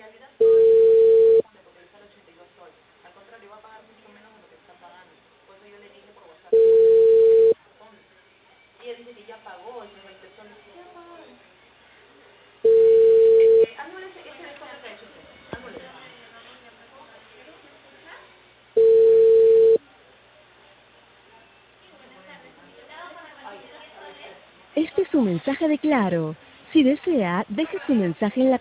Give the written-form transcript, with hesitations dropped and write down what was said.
Este es un mensaje de Claro. Si desea, deje su mensaje en la